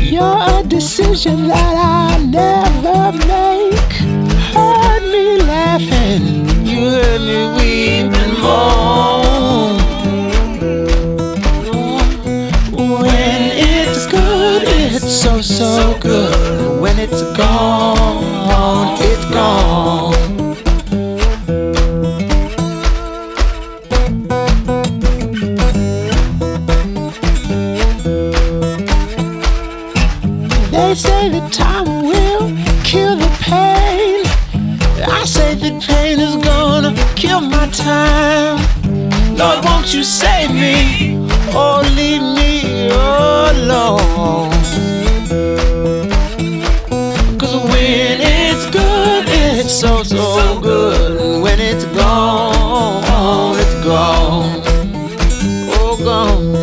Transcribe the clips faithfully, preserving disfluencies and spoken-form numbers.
You're a decision that I never make. Heard me laughing, you heard me weeping moan. When it's good, it's so, so good. When it's gone, it's gone. They say that time will kill the pain. I say that pain is gonna kill my time. Lord, won't you save me or leave me alone? Cause when it's good, it's so, so good. When it's gone, it's gone. Oh, gone.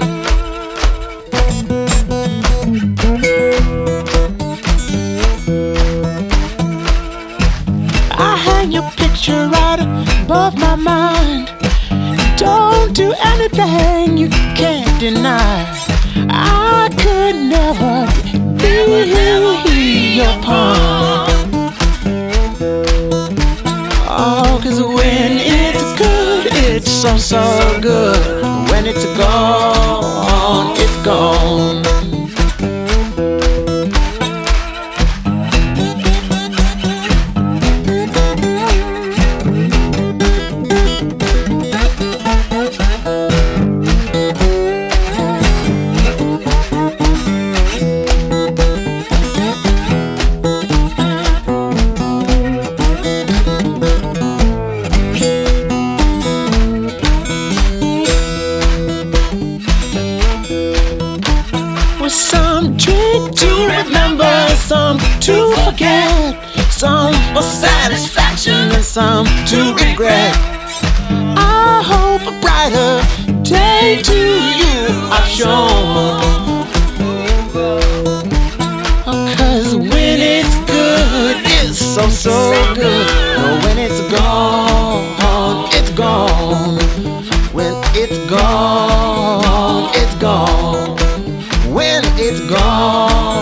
I hang your picture right above my mind. Don't do anything you can't deny. I could never be your pawn. Oh, cause when it's good, it's so, so good. When it's gone, it's gone. Some drink to remember, some to forget, some for satisfaction and some to regret. I hope a brighter day to you I've shown. Cause when it's good, it's so, so good. When it's gone, it's gone. When it's gone, it's gone. When it's gone.